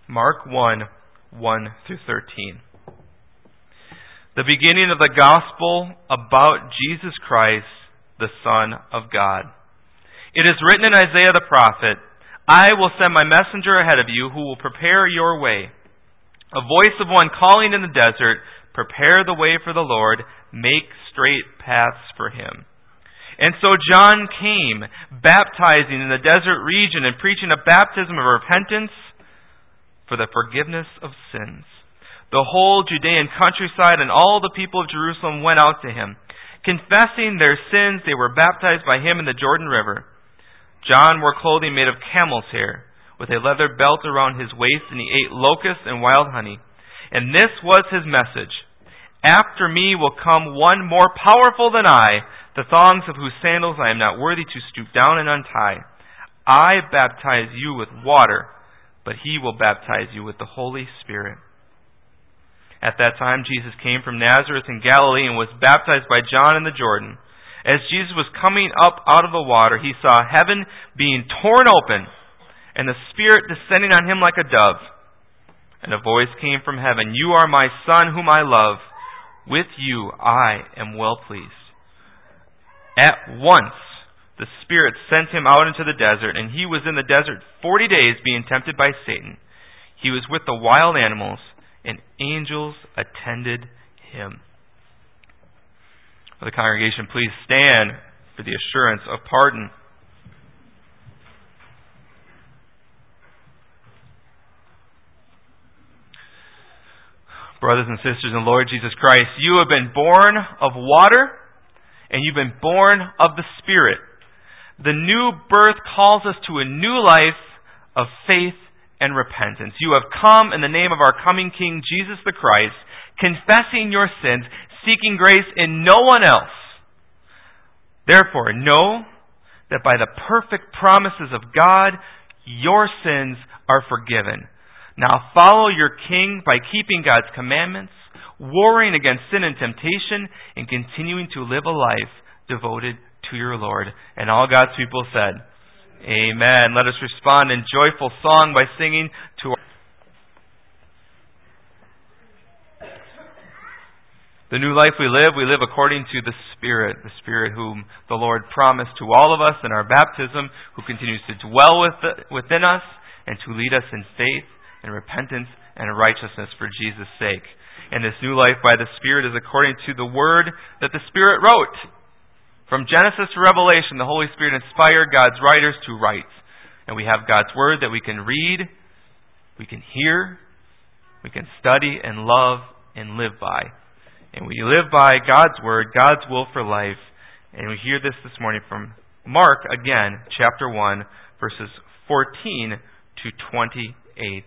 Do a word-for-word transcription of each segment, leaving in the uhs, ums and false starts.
Mark one, one through thirteen. The beginning of the gospel about Jesus Christ, the Son of God. It is written in Isaiah the prophet, I will send my messenger ahead of you who will prepare your way. A voice of one calling in the desert, prepare the way for the Lord, make straight paths for him. And so John came, baptizing in the desert region and preaching a baptism of repentance for the forgiveness of sins. The whole Judean countryside and all the people of Jerusalem went out to him. Confessing their sins, they were baptized by him in the Jordan River. John wore clothing made of camel's hair, with a leather belt around his waist, and he ate locusts and wild honey. And this was his message. After me will come one more powerful than I, the thongs of whose sandals I am not worthy to stoop down and untie. I baptize you with water, but he will baptize you with the Holy Spirit. At that time Jesus came from Nazareth in Galilee and was baptized by John in the Jordan. As Jesus was coming up out of the water, he saw heaven being torn open, and the Spirit descending on him like a dove. And a voice came from heaven, You are my Son whom I love. With you I am well pleased. At once the Spirit sent him out into the desert, and he was in the desert forty days being tempted by Satan. He was with the wild animals, and angels attended him. Will the congregation please stand for the assurance of pardon? Brothers and sisters in the Lord Jesus Christ, you have been born of water, and you've been born of the Spirit. The new birth calls us to a new life of faith and repentance. You have come in the name of our coming King, Jesus the Christ, confessing your sins, seeking grace in no one else. Therefore, know that by the perfect promises of God, your sins are forgiven. Now follow your King by keeping God's commandments, warring against sin and temptation, and continuing to live a life devoted to your Lord. And all God's people said, Amen. Let us respond in joyful song by singing to our... The new life we live, we live according to the Spirit, the Spirit whom the Lord promised to all of us in our baptism, who continues to dwell with the, within us and to lead us in faith and repentance and righteousness for Jesus' sake. And this new life by the Spirit is according to the Word that the Spirit wrote. From Genesis to Revelation, the Holy Spirit inspired God's writers to write. And we have God's Word that we can read, we can hear, we can study and love and live by. And we live by God's Word, God's will for life. And we hear this this morning from Mark, again, chapter one, verses fourteen to twenty-eight.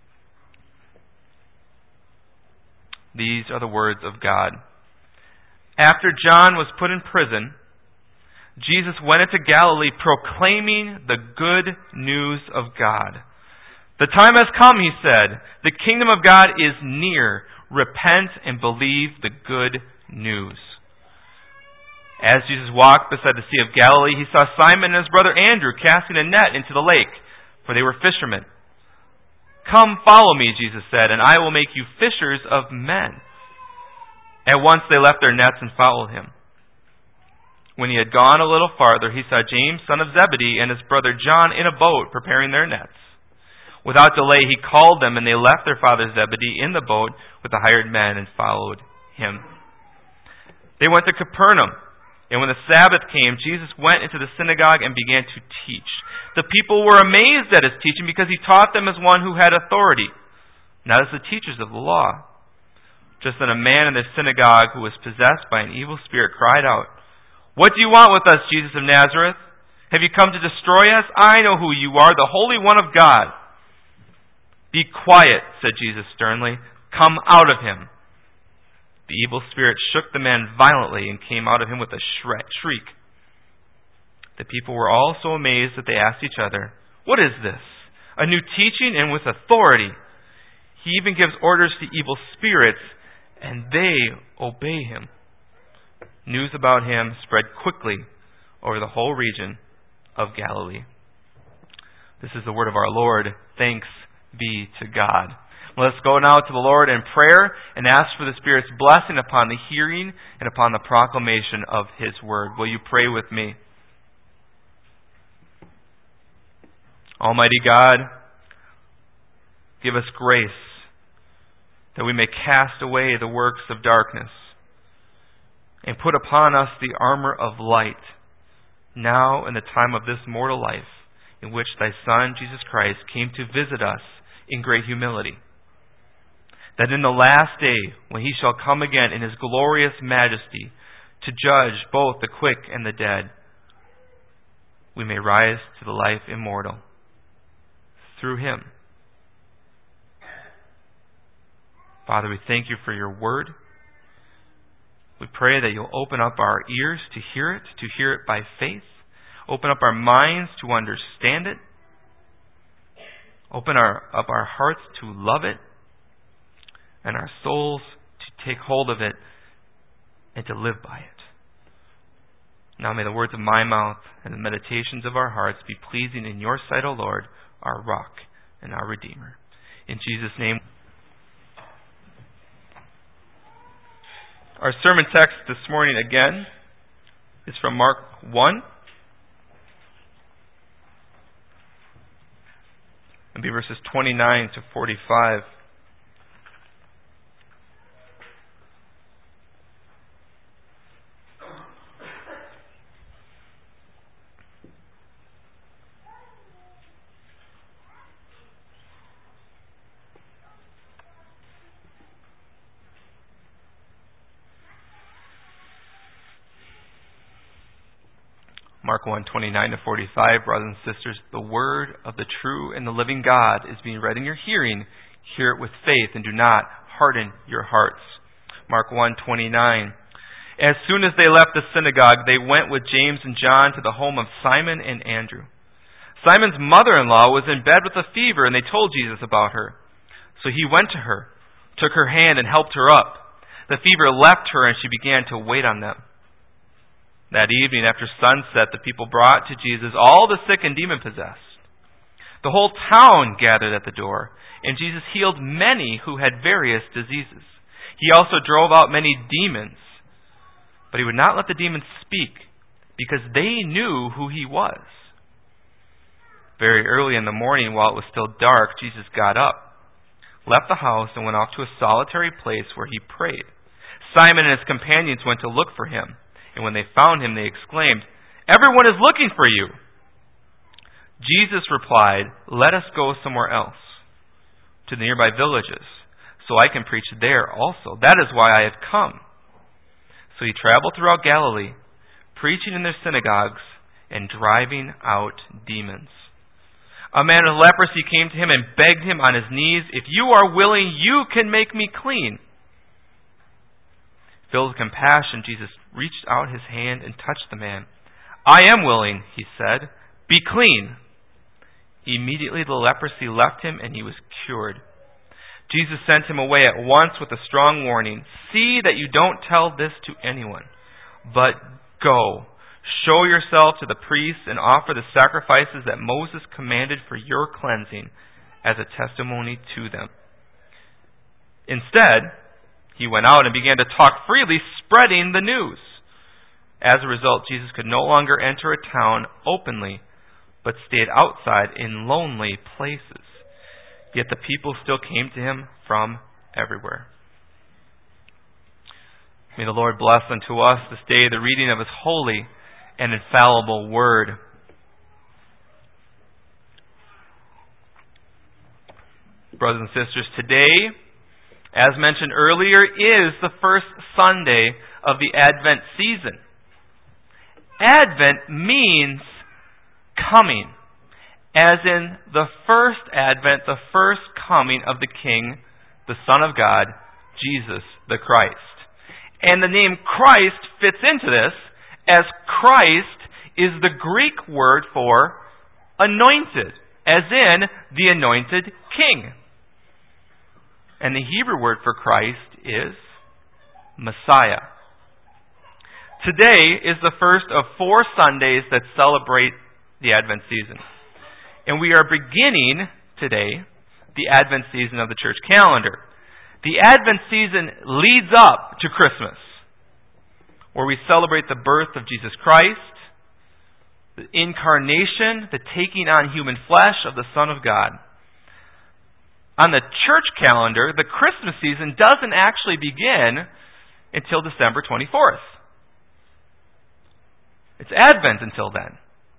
These are the words of God. After John was put in prison, Jesus went into Galilee proclaiming the good news of God. The time has come, he said. The kingdom of God is near. Repent and believe the good news. As Jesus walked beside the Sea of Galilee, he saw Simon and his brother Andrew casting a net into the lake, for they were fishermen. Come, follow me, Jesus said, and I will make you fishers of men. At once they left their nets and followed him. When he had gone a little farther, he saw James, son of Zebedee, and his brother John in a boat preparing their nets. Without delay, he called them, and they left their father Zebedee in the boat with the hired men and followed him. They went to Capernaum, and when the Sabbath came, Jesus went into the synagogue and began to teach. The people were amazed at his teaching because he taught them as one who had authority, not as the teachers of the law. Just then a man in the synagogue who was possessed by an evil spirit cried out, What do you want with us, Jesus of Nazareth? Have you come to destroy us? I know who you are, the Holy One of God. Be quiet, said Jesus sternly. Come out of him. The evil spirit shook the man violently and came out of him with a shriek. The people were all so amazed that they asked each other, What is this? A new teaching and with authority. He even gives orders to evil spirits, and they obey him. News about him spread quickly over the whole region of Galilee. This is the word of our Lord. Thanks be to God. Let's go now to the Lord in prayer and ask for the Spirit's blessing upon the hearing and upon the proclamation of His Word. Will you pray with me? Almighty God, give us grace that we may cast away the works of darkness and put upon us the armor of light, now in the time of this mortal life, in which Thy Son, Jesus Christ, came to visit us in great humility, that in the last day, when He shall come again in His glorious majesty to judge both the quick and the dead, we may rise to the life immortal through Him. Father, we thank You for Your Word. We pray that You'll open up our ears to hear it, to hear it by faith. Open up our minds to understand it. Open our, up our hearts to love it, and our souls to take hold of it and to live by it. Now may the words of my mouth and the meditations of our hearts be pleasing in Your sight, O Lord, our rock and our Redeemer. In Jesus' name. Our sermon text this morning again is from Mark one. It'll be verses twenty-nine to forty-five. Mark one, twenty-nine to forty-five, brothers and sisters, the word of the true and the living God is being read in your hearing. Hear it with faith and do not harden your hearts. Mark one, twenty-nine. As soon as they left the synagogue, they went with James and John to the home of Simon and Andrew. Simon's mother-in-law was in bed with a fever, and they told Jesus about her. So He went to her, took her hand, and helped her up. The fever left her, and she began to wait on them. That evening, after sunset, the people brought to Jesus all the sick and demon-possessed. The whole town gathered at the door, and Jesus healed many who had various diseases. He also drove out many demons, but He would not let the demons speak, because they knew who He was. Very early in the morning, while it was still dark, Jesus got up, left the house, and went off to a solitary place where He prayed. Simon and his companions went to look for Him. And when they found Him, they exclaimed, "Everyone is looking for You." Jesus replied, "Let us go somewhere else, to the nearby villages, so I can preach there also. That is why I have come." So He traveled throughout Galilee, preaching in their synagogues and driving out demons. A man with leprosy came to Him and begged Him on his knees, "If You are willing, You can make me clean." Filled with compassion, Jesus reached out His hand and touched the man. "I am willing," He said. "Be clean." Immediately the leprosy left him and he was cured. Jesus sent him away at once with a strong warning. "See that you don't tell this to anyone, but go, show yourself to the priests and offer the sacrifices that Moses commanded for your cleansing as a testimony to them." Instead, He went out and began to talk freely, spreading the news. As a result, Jesus could no longer enter a town openly, but stayed outside in lonely places. Yet the people still came to Him from everywhere. May the Lord bless unto us this day the reading of His holy and infallible Word. Brothers and sisters, today, as mentioned earlier, is the first Sunday of the Advent season. Advent means coming, as in the first Advent, the first coming of the King, the Son of God, Jesus the Christ. And the name Christ fits into this, as Christ is the Greek word for anointed, as in the anointed King. And the Hebrew word for Christ is Messiah. Today is the first of four Sundays that celebrate the Advent season. And we are beginning today the Advent season of the church calendar. The Advent season leads up to Christmas, where we celebrate the birth of Jesus Christ, the incarnation, the taking on human flesh of the Son of God. On the church calendar, the Christmas season doesn't actually begin until December twenty-fourth. It's Advent until then.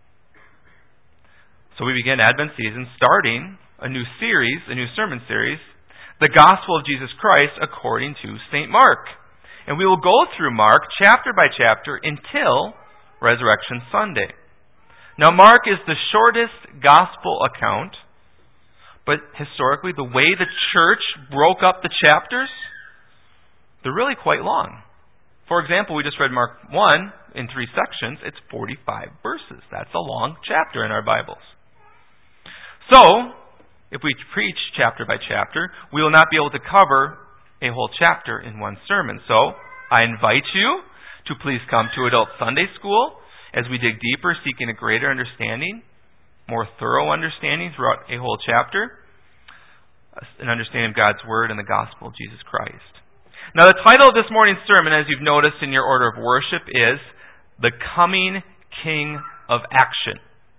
So we begin Advent season starting a new series, a new sermon series, the Gospel of Jesus Christ according to Saint Mark. And we will go through Mark chapter by chapter until Resurrection Sunday. Now Mark is the shortest Gospel account, but historically the way the church broke up the chapters, they're really quite long. For example, we just read Mark one in three sections. It's forty-five verses. That's a long chapter in our Bibles. So, if we preach chapter by chapter, we will not be able to cover a whole chapter in one sermon. So, I invite you to please come to Adult Sunday School as we dig deeper, seeking a greater understanding, more thorough understanding throughout a whole chapter, an understanding of God's Word and the Gospel of Jesus Christ. Now, the title of this morning's sermon, as you've noticed in your order of worship, is The Coming King of Action.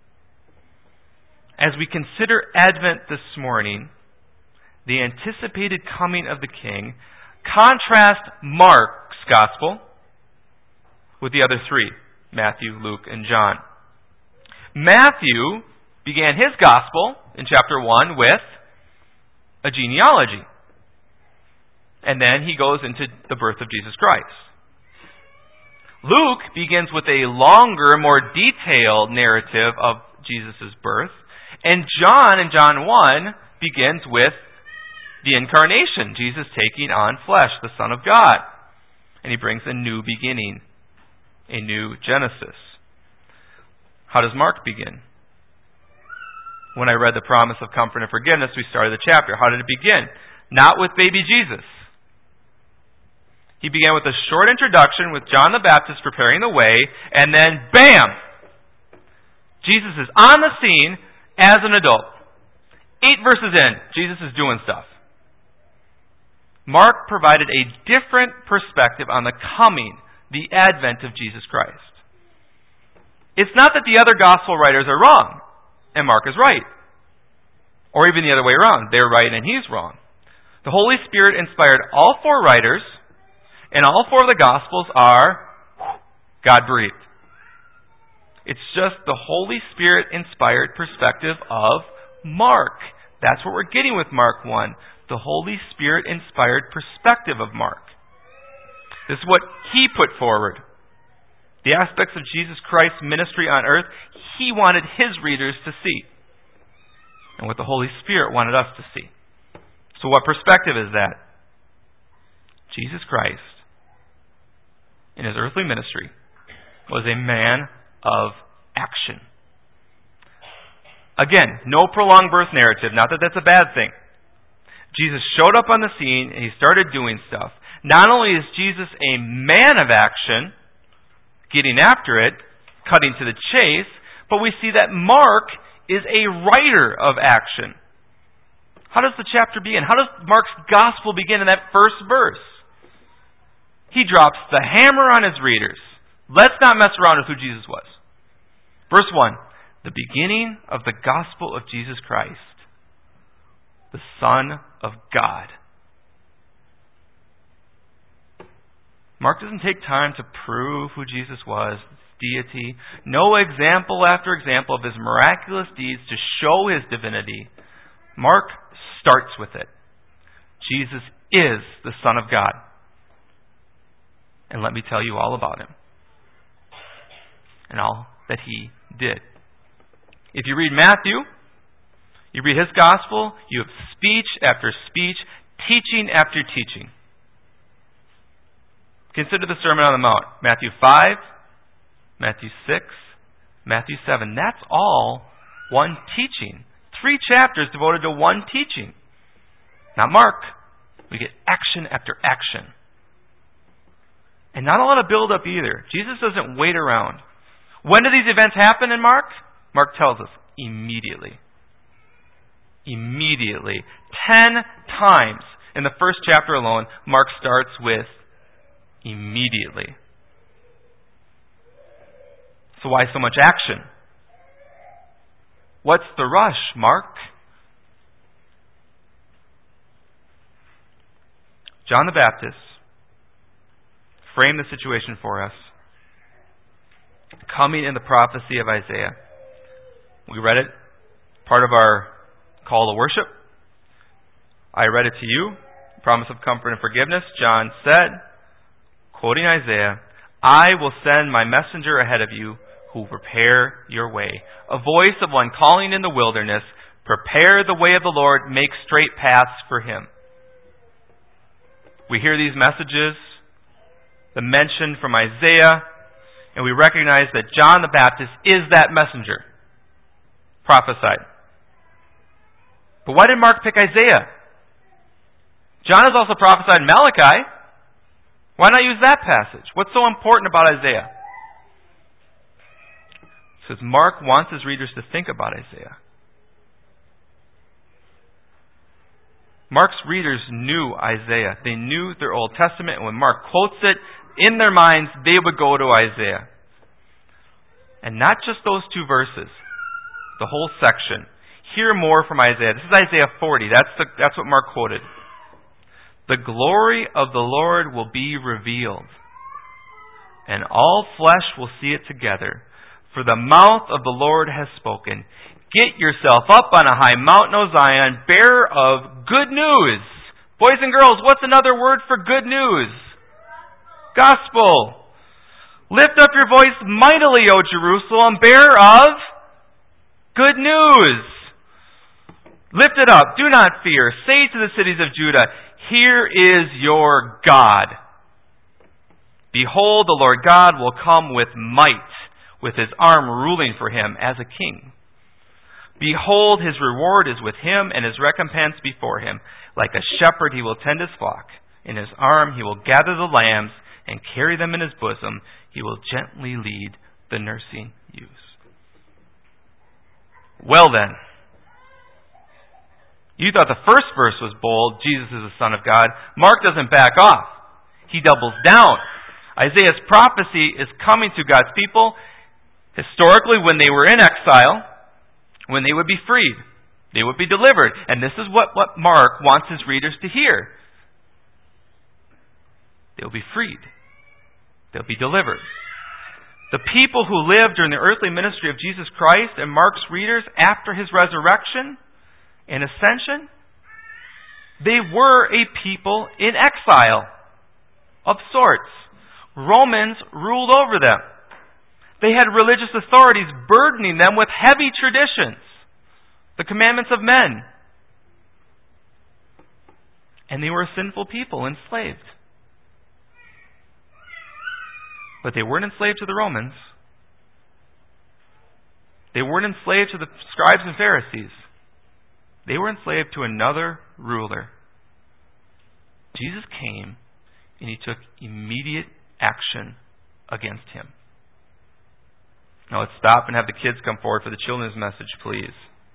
As we consider Advent this morning, the anticipated coming of the King, contrast Mark's Gospel with the other three, Matthew, Luke, and John. Matthew began his Gospel in chapter one with a genealogy. And then he goes into the birth of Jesus Christ. Luke begins with a longer, more detailed narrative of Jesus' birth. And John, in John one, begins with the incarnation, Jesus taking on flesh, the Son of God. And he brings a new beginning, a new Genesis. How does Mark begin? When I read the promise of comfort and forgiveness, we started the chapter. How did it begin? Not with baby Jesus. He began with a short introduction with John the Baptist preparing the way, and then, bam! Jesus is on the scene as an adult. Eight verses in, Jesus is doing stuff. Mark provided a different perspective on the coming, the advent of Jesus Christ. It's not that the other gospel writers are wrong, and Mark is right. Or even the other way around. They're right and he's wrong. The Holy Spirit inspired all four writers, and all four of the Gospels are God-breathed. It's just the Holy Spirit-inspired perspective of Mark. That's what we're getting with Mark one. The Holy Spirit-inspired perspective of Mark. This is what he put forward. The aspects of Jesus Christ's ministry on earth, he wanted his readers to see. And what the Holy Spirit wanted us to see. So what perspective is that? Jesus Christ, in his earthly ministry, was a man of action. Again, no prolonged birth narrative. Not that that's a bad thing. Jesus showed up on the scene and he started doing stuff. Not only is Jesus a man of action, getting after it, cutting to the chase, but we see that Mark is a writer of action. How does the chapter begin? How does Mark's gospel begin in that first verse? He drops the hammer on his readers. Let's not mess around with who Jesus was. Verse one, the beginning of the gospel of Jesus Christ, the Son of God. Mark doesn't take time to prove who Jesus was, his deity. No example after example of his miraculous deeds to show his divinity. Mark starts with it. Jesus is the Son of God. And let me tell you all about him. And all that he did. If you read Matthew, you read his gospel, you have speech after speech, teaching after teaching. Consider the Sermon on the Mount. Matthew five, Matthew six, Matthew seven. That's all one teaching. Three chapters devoted to one teaching. Not Mark. We get action after action. And not a lot of build-up either. Jesus doesn't wait around. When do these events happen in Mark? Mark tells us, immediately. Immediately. Ten times in the first chapter alone, Mark starts with immediately. So why so much action? What's the rush, Mark? John the Baptist framed the situation for us, coming in the prophecy of Isaiah. We read it, part of our call to worship. I read it to you, promise of comfort and forgiveness. John said, quoting Isaiah, I will send my messenger ahead of you who will prepare your way. A voice of one calling in the wilderness, prepare the way of the Lord, make straight paths for him. We hear these messages, the mention from Isaiah, and we recognize that John the Baptist is that messenger, prophesied. But why did Mark pick Isaiah? John has also prophesied Malachi. Why not use that passage? What's so important about Isaiah? Because Mark wants his readers to think about Isaiah. Mark's readers knew Isaiah. They knew their Old Testament, and when Mark quotes it, in their minds, they would go to Isaiah. And not just those two verses, the whole section. Hear more from Isaiah. This is Isaiah forty. That's, the, that's what Mark quoted. The glory of the Lord will be revealed, and all flesh will see it together. For the mouth of the Lord has spoken. Get yourself up on a high mountain, O Zion, bearer of good news. Boys and girls, what's another word for good news? Gospel. Lift up your voice mightily, O Jerusalem, bearer of good news. Lift it up. Do not fear. Say to the cities of Judah, here is your God. Behold, the Lord God will come with might, with his arm ruling for him as a king. Behold, his reward is with him, and his recompense before him. Like a shepherd he will tend his flock. In his arm he will gather the lambs and carry them in his bosom. He will gently lead the nursing ewes. Well then, you thought the first verse was bold, Jesus is the Son of God. Mark doesn't back off. He doubles down. Isaiah's prophecy is coming to God's people historically when they were in exile, when they would be freed. They would be delivered. And this is what, what Mark wants his readers to hear. They'll be freed. They'll be delivered. The people who lived during the earthly ministry of Jesus Christ and Mark's readers after his resurrection and ascension, they were a people in exile of sorts. Romans ruled over them. They had religious authorities burdening them with heavy traditions, the commandments of men. And they were a sinful people, enslaved. But they weren't enslaved to the Romans. They weren't enslaved to the scribes and Pharisees. They were enslaved to another ruler. Jesus came and he took immediate action against him. Now let's stop and have the kids come forward for the children's message, please.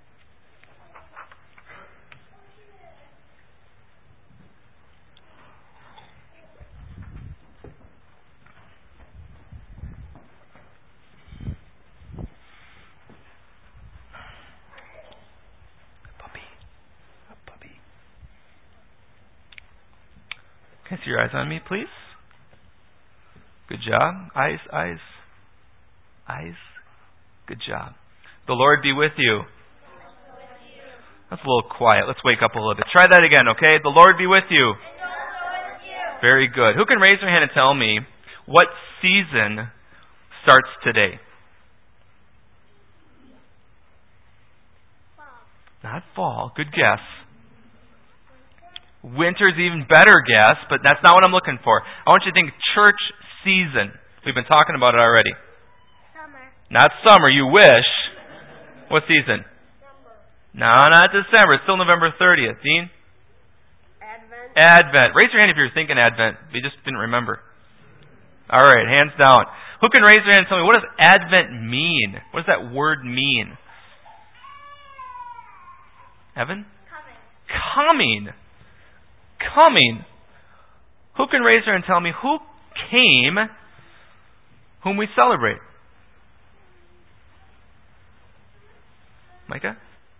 Can I see your eyes on me, please? Good job. Eyes, eyes, eyes. Good job. The Lord be with you. That's a little quiet. Let's wake up a little bit. Try that again, okay? The Lord be with you. Very good. Who can raise their hand and tell me what season starts today? Fall. Not fall. Good guess. Winter's even better guess, but that's not what I'm looking for. I want you to think church season. We've been talking about it already. Summer. Not summer, you wish. What season? December. No, not December. It's still November thirtieth. Dean? Advent. Advent. Raise your hand if you're thinking Advent. We just didn't remember. All right, hands down. Who can raise their hand and tell me, what does Advent mean? What does that word mean? Heaven? Coming. Coming. Coming. Who can raise their hand and tell me who came whom we celebrate? Micah?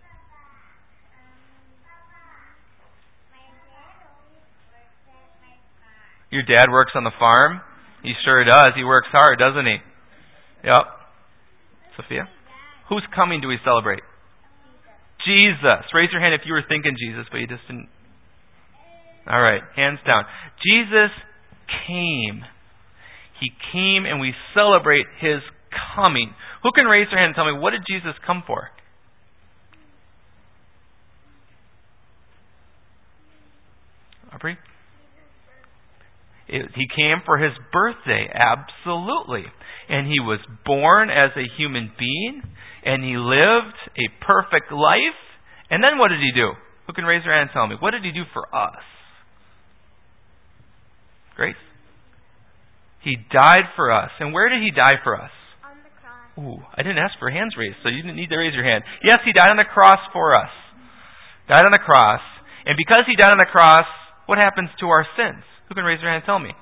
Your dad works on the farm? He sure does. He works hard, doesn't he? Yep. Sophia? Whose coming do we celebrate? Jesus. Raise your hand if you were thinking Jesus, but you just didn't. All right, hands down. Jesus came. He came and we celebrate His coming. Who can raise their hand and tell me, what did Jesus come for? Aubrey? It, he came for His birthday, absolutely. And He was born as a human being, and He lived a perfect life. And then what did He do? Who can raise their hand and tell me? What did He do for us? Grace? He died for us. And where did He die for us? On the cross. Ooh, I didn't ask for hands raised, so you didn't need to raise your hand. Yes, He died on the cross for us. Died on the cross. And because He died on the cross, what happens to our sins? Who can raise their hand and tell me?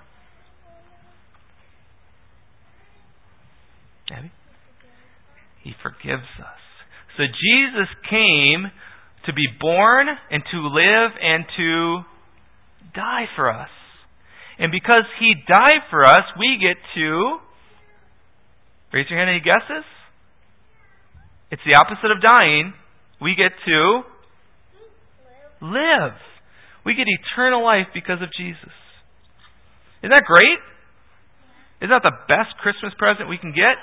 Abby? He forgives us. So Jesus came to be born and to live and to die for us. And because He died for us, we get to... Raise your hand, any guesses? It's the opposite of dying. We get to... live. We get eternal life because of Jesus. Isn't that great? Isn't that the best Christmas present we can get?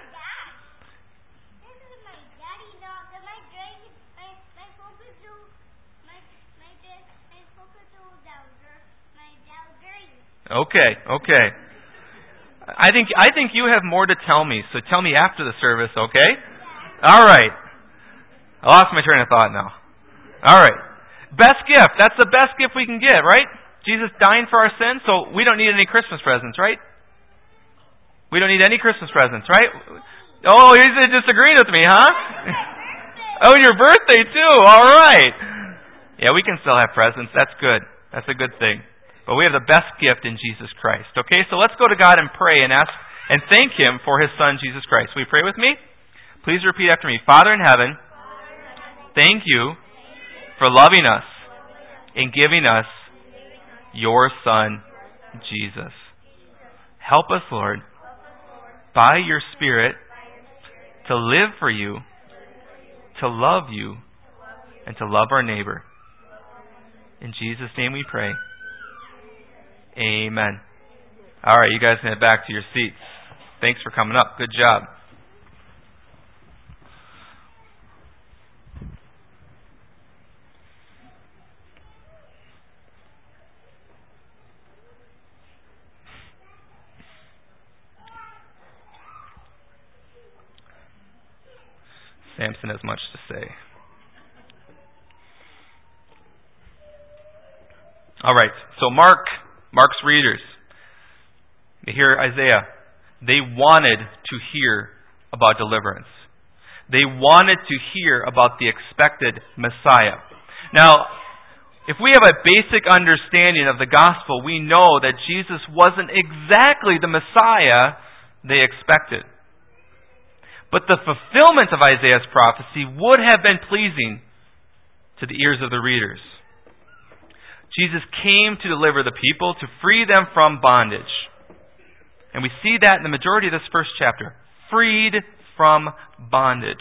Okay, okay. I think I think you have more to tell me, so tell me after the service, okay? All right. I lost my train of thought now. All right. Best gift. That's the best gift we can get, right? Jesus dying for our sins, so we don't need any Christmas presents, right? We don't need any Christmas presents, right? Oh, he's disagreeing with me, huh? Oh, your birthday too. All right. Yeah, we can still have presents. That's good. That's a good thing. But we have the best gift in Jesus Christ. Okay, so let's go to God and pray and ask and thank Him for His Son, Jesus Christ. Will you pray with me? Please repeat after me. Father in heaven, thank you for loving us and giving us your Son, Jesus. Help us, Lord, by your Spirit, to live for you, to love you, and to love our neighbor. In Jesus' name we pray. Amen. All right, you guys can head back to your seats. Thanks for coming up. Good job. Samson has much to say. All right, so Mark, Mark's readers, they hear Isaiah. They wanted to hear about deliverance. They wanted to hear about the expected Messiah. Now, if we have a basic understanding of the gospel, we know that Jesus wasn't exactly the Messiah they expected. But the fulfillment of Isaiah's prophecy would have been pleasing to the ears of the readers. Jesus came to deliver the people, to free them from bondage. And we see that in the majority of this first chapter. Freed from bondage.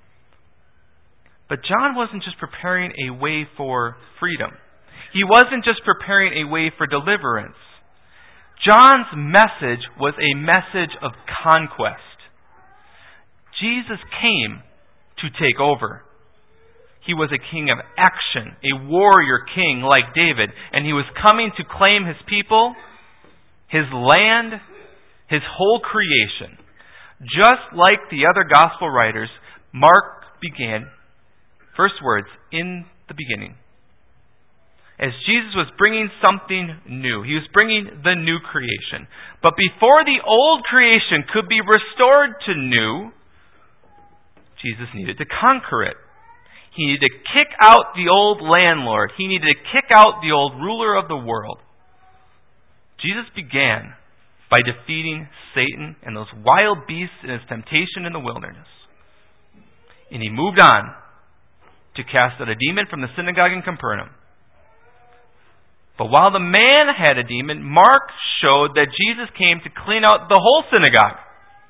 But John wasn't just preparing a way for freedom. He wasn't just preparing a way for deliverance. John's message was a message of conquest. Jesus came to take over. He was a king of action, a warrior king like David, and he was coming to claim his people, his land, his whole creation. Just like the other gospel writers, Mark began, first words, in the beginning. As Jesus was bringing something new. He was bringing the new creation. But before the old creation could be restored to new, Jesus needed to conquer it. He needed to kick out the old landlord. He needed to kick out the old ruler of the world. Jesus began by defeating Satan and those wild beasts in his temptation in the wilderness. And he moved on to cast out a demon from the synagogue in Capernaum. But while the man had a demon, Mark showed that Jesus came to clean out the whole synagogue.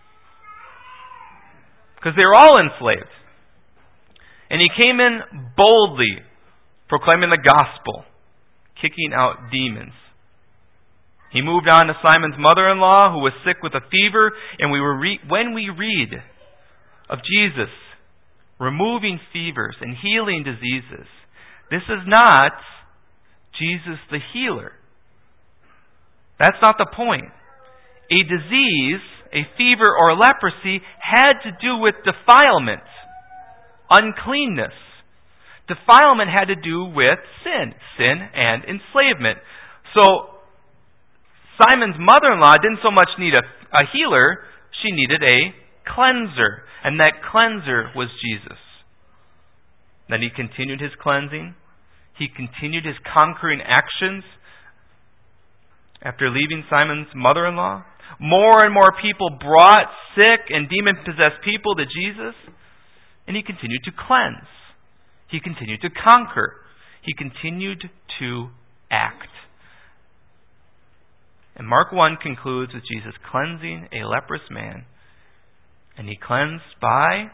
Because they were all enslaved. And he came in boldly, proclaiming the gospel, kicking out demons. He moved on to Simon's mother-in-law, who was sick with a fever, and we were re- when we read of Jesus removing fevers and healing diseases, this is not Jesus the healer. That's not the point. A disease, a fever or leprosy, had to do with defilement, uncleanness. Defilement had to do with sin, sin and enslavement. So, Simon's mother-in-law didn't so much need a, a healer, she needed a cleanser. And that cleanser was Jesus. Then he continued his cleansing. He continued his conquering actions after leaving Simon's mother-in-law. More and more people brought sick and demon-possessed people to Jesus. And he continued to cleanse. He continued to conquer. He continued to act. And Mark one concludes with Jesus cleansing a leprous man. And he cleansed by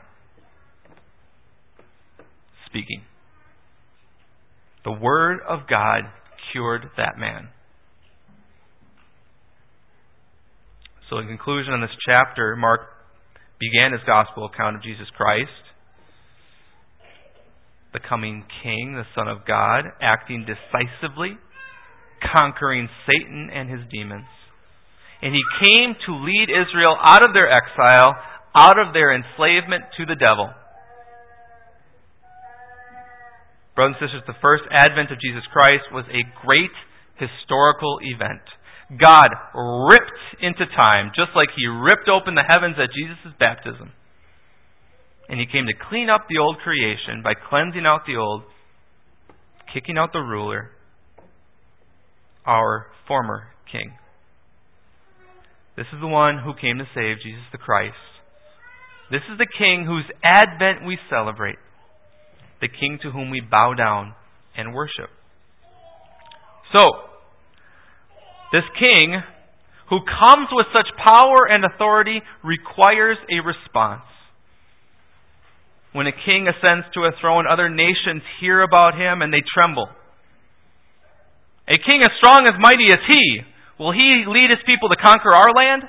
speaking. The Word of God cured that man. So in conclusion on this chapter, Mark began his gospel account of Jesus Christ, the coming King, the Son of God, acting decisively, conquering Satan and his demons. And he came to lead Israel out of their exile, out of their enslavement to the devil. Brothers and sisters, the first advent of Jesus Christ was a great historical event. God ripped into time, just like he ripped open the heavens at Jesus' baptism. And he came to clean up the old creation by cleansing out the old, kicking out the ruler, our former king. This is the one who came to save, Jesus the Christ. This is the King whose advent we celebrate. The King to whom we bow down and worship. So, this King, who comes with such power and authority, requires a response. When a king ascends to a throne, other nations hear about him and they tremble. A king as strong as mighty as he, will he lead his people to conquer our land?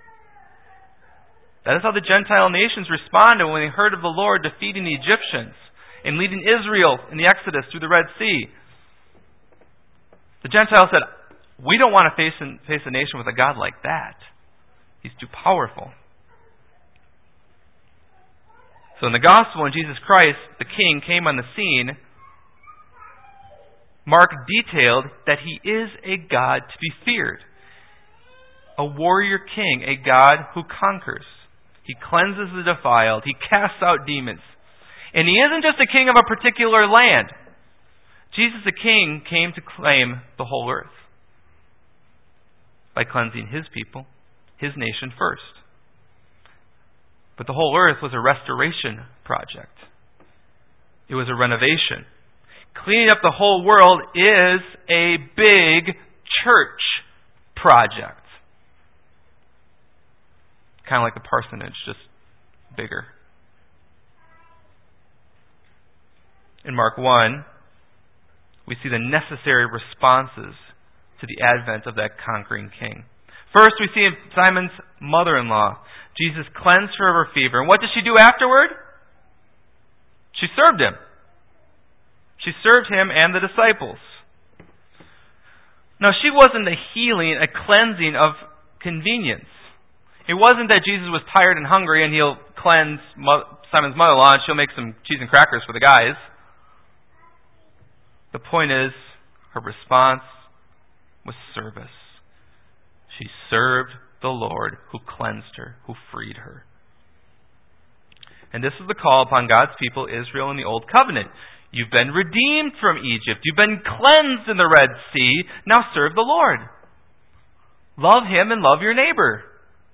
That is how the Gentile nations responded when they heard of the Lord defeating the Egyptians and leading Israel in the Exodus through the Red Sea. The Gentiles said, we don't want to face, face a nation with a God like that. He's too powerful. So in the gospel, when Jesus Christ, the King, came on the scene, Mark detailed that he is a God to be feared. A warrior king, a God who conquers. He cleanses the defiled. He casts out demons. And he isn't just a king of a particular land. Jesus the King came to claim the whole earth by cleansing his people, his nation first. But the whole earth was a restoration project. It was a renovation. Cleaning up the whole world is a big church project. Kind of like the parsonage, just bigger. In Mark one, we see the necessary responses to the advent of that conquering king. First, we see Simon's mother-in-law. Jesus cleansed her of her fever. And what did she do afterward? She served him. She served him and the disciples. Now, she wasn't a healing, a cleansing of convenience. It wasn't that Jesus was tired and hungry and he'll cleanse Simon's mother-in-law and she'll make some cheese and crackers for the guys. The point is, her response was service. She served the Lord who cleansed her, who freed her. And this is the call upon God's people, Israel, in the Old Covenant. You've been redeemed from Egypt. You've been cleansed in the Red Sea. Now serve the Lord. Love Him and love your neighbor.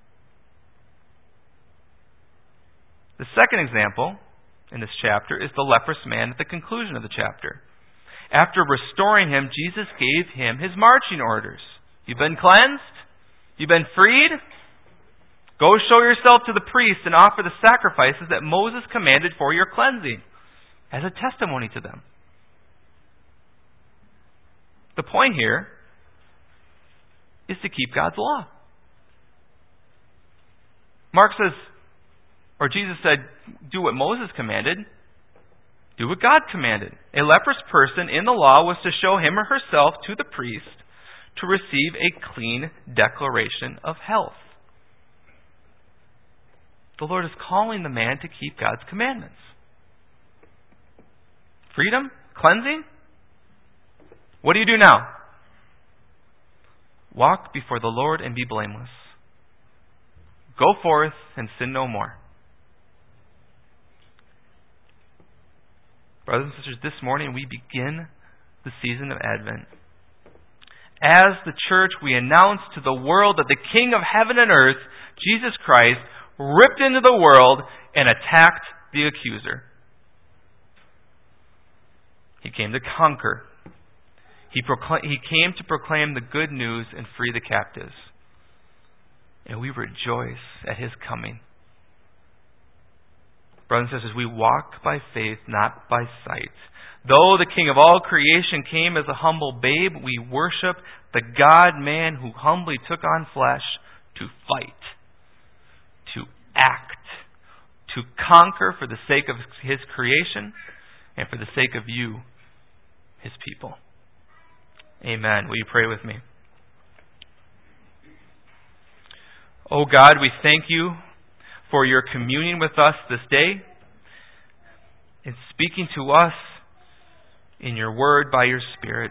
The second example in this chapter is the leprous man at the conclusion of the chapter. After restoring him, Jesus gave him his marching orders. You've been cleansed? You've been freed? Go show yourself to the priest and offer the sacrifices that Moses commanded for your cleansing, as a testimony to them. The point here is to keep God's law. Mark says, or Jesus said, do what Moses commanded. Do what God commanded. A leprous person in the law was to show him or herself to the priest to receive a clean declaration of health. The Lord is calling the man to keep God's commandments. Freedom? Cleansing? What do you do now? Walk before the Lord and be blameless. Go forth and sin no more. Brothers and sisters, this morning we begin the season of Advent. As the church, we announce to the world that the King of heaven and earth, Jesus Christ, ripped into the world and attacked the accuser. He came to conquer. He, procl- he came to proclaim the good news and free the captives. And we rejoice at His coming. Brothers and sisters, we walk by faith, not by sight. Though the King of all creation came as a humble babe, we worship the God-man who humbly took on flesh to fight, to act, to conquer for the sake of His creation and for the sake of you, His people. Amen. Will you pray with me? Oh God, we thank You for Your communion with us this day and speaking to us in Your word by Your Spirit.